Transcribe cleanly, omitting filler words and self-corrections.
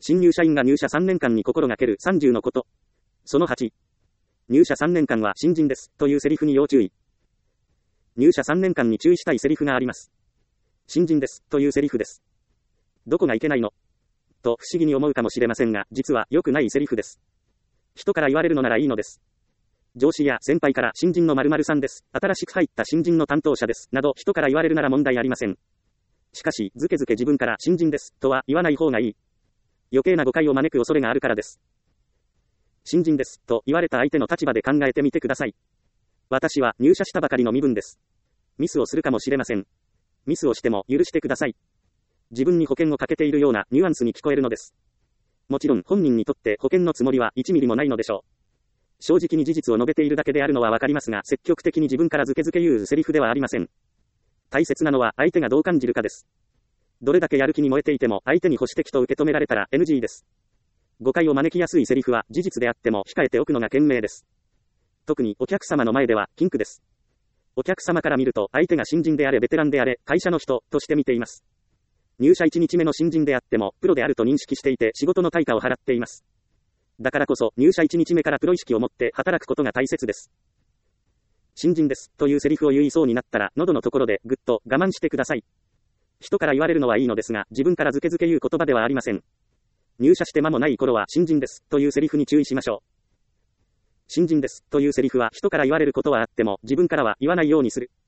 新入社員が入社3年間に心がける30のこと。その8。入社3年間は新人です。というセリフに要注意。入社3年間に注意したいセリフがあります。新人です。というセリフです。どこがいけないのと不思議に思うかもしれませんが、実は良くないセリフです。人から言われるのならいいのです。上司や先輩から新人の〇〇さんです。新しく入った新人の担当者です。など人から言われるなら問題ありません。しかし、ずけずけ自分から新人です。とは言わない方がいい。余計な誤解を招く恐れがあるからです。新人です。と言われた相手の立場で考えてみてください。私は入社したばかりの身分です。ミスをするかもしれません。ミスをしても許してください。自分に保険をかけているようなニュアンスに聞こえるのです。もちろん本人にとって保険のつもりは1ミリもないのでしょう。正直に事実を述べているだけであるのはわかりますが、積極的に自分からずけずけ言うセリフではありません。大切なのは相手がどう感じるかです。どれだけやる気に燃えていても相手に保守的と受け止められたら NG です。誤解を招きやすいセリフは事実であっても控えておくのが賢明です。特にお客様の前では禁句です。お客様から見ると相手が新人であれベテランであれ会社の人として見ています。入社1日目の新人であってもプロであると認識していて仕事の対価を払っています。だからこそ入社1日目からプロ意識を持って働くことが大切です。新人ですというセリフを言いそうになったら喉のところでぐっと我慢してください。人から言われるのはいいのですが、自分からずけずけ言う言葉ではありません。入社して間もない頃は新人ですというセリフに注意しましょう。新人ですというセリフは人から言われることはあっても自分からは言わないようにする。